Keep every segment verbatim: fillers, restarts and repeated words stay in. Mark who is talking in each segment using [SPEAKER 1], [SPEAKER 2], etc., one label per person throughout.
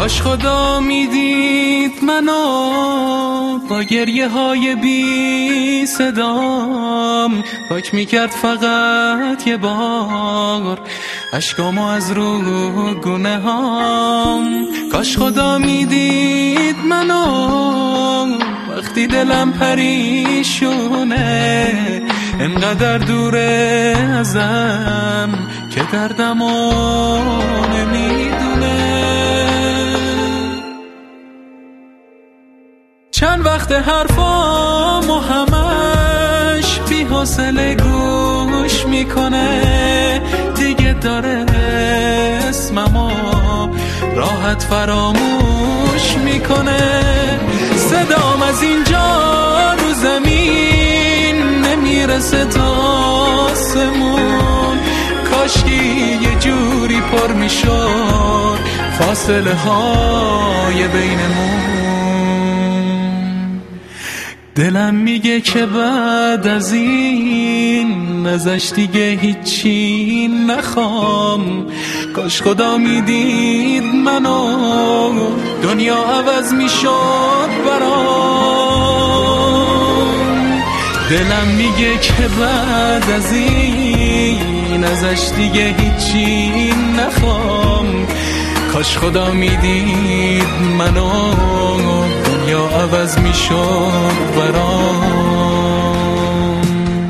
[SPEAKER 1] کاش خدا میدید منو با گریه های بی صدام، پاک میکرد فقط یه بار اشکامو از رو گونه هام. کاش خدا میدید منو وقتی دلم پریشونه، انقدر دوره ازم که دردمو نمیدونه. چند وقت حرفامو همش بی حوصله گوش میکنه، دیگه داره اسممو راحت فراموش میکنه. صدام از اینجا رو زمین نمیرسه تا آسمون، کاشکی یه جوری پر میشد فاصله های بینمون. دلم میگه که بعد از این ازش دیگه هیچی نخوام. کاش خدا میدید منو دنیا عوض میشد برام. دلم میگه که بعد از این ازش دیگه هیچی نخوام. کاش خدا میدید منو دنیا عوض میشد برام.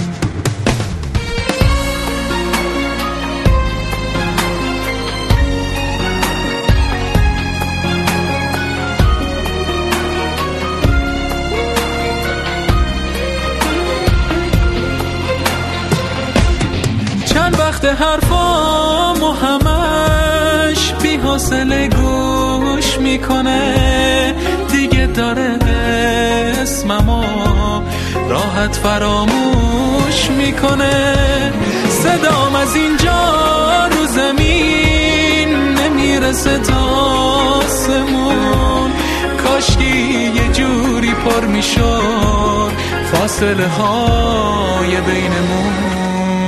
[SPEAKER 1] چند وقت حرفامو همش بی حوصله گوش میکنه، دیگه داره اسممو راحت فراموش میکنه. صدام از اینجا رو زمین نمیرسه تا آسمون، کاشکی یه جوری پر میشد فاصله های بینمون.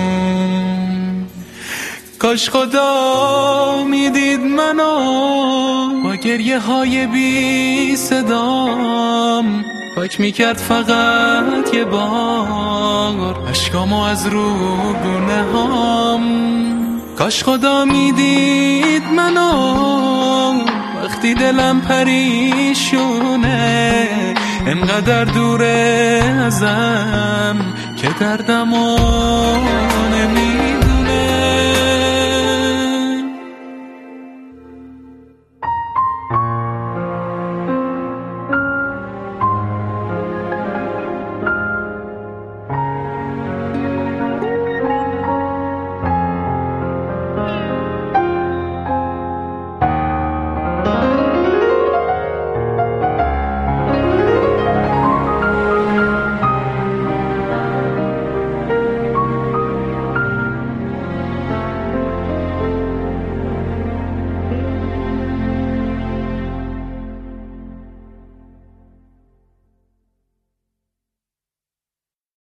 [SPEAKER 1] کاش خدا میدید منو با گریه های بی صدام، پاک میکرد فقط یه بار اشکامو از رو گونه هام. کاش خدا میدید منو وقتی دلم پریشونه، انقدر دوره ازم که دردمو نمیدونه.